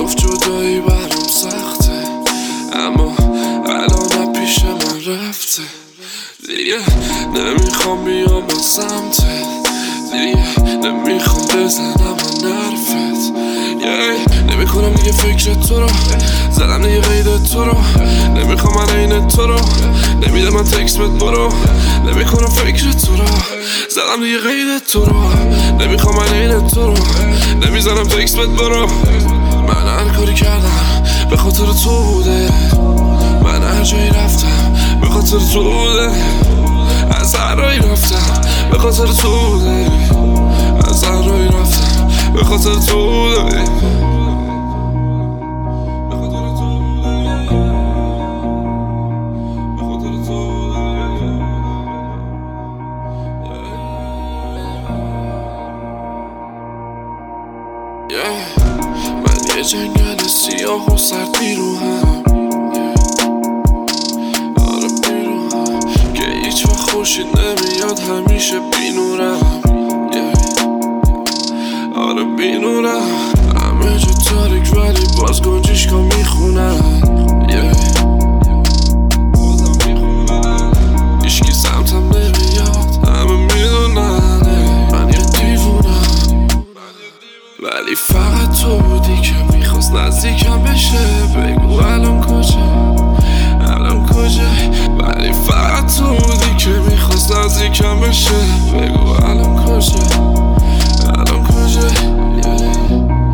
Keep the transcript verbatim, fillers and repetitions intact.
گفت جدایی برام سخته، اما الان پیش من رفته. دیگه نمیخوام بیام به سمتت، دیگه نمیخوام بزنم به نرفت. yeah. نمیکنم دیگه فکر تو رو، زدم دیگه قید تو رو. نمیخوام من این تو رو، نمیده من تکس بهت برو. نمیکنم فکر تو رو، زدم دیگه قید تو رو. نمیخوام من این تو رو، نمیزنم تکس بهت برو. من هر کاری کردم به خاطر تو بوده، من هر جایی رفتم به خاطر تو بوده. از هر رایی رفتم به خاطر تو بوده، از هر رایی رفتم به خاطر تو بوده. yeah. من یه جنگل سیاه و سرد بیروهم، آره بیروهم که هیچ وقت خورشید نمیاد، همیشه بینورم. yeah. آره بینورم، همه جا تاریک ولی باز گنجشکا میخونن. yeah. هیچکی سمتم نمیاد، همه میدونن من یه دیوونم. ولی فقط تو بودی که میخواست نزدیکم بشه. بگو الان کجا، الان کجا. ولی فقط تو بودی که میخواست نزدیکم بشه. بگو الان کجا، الان کجا. yeah.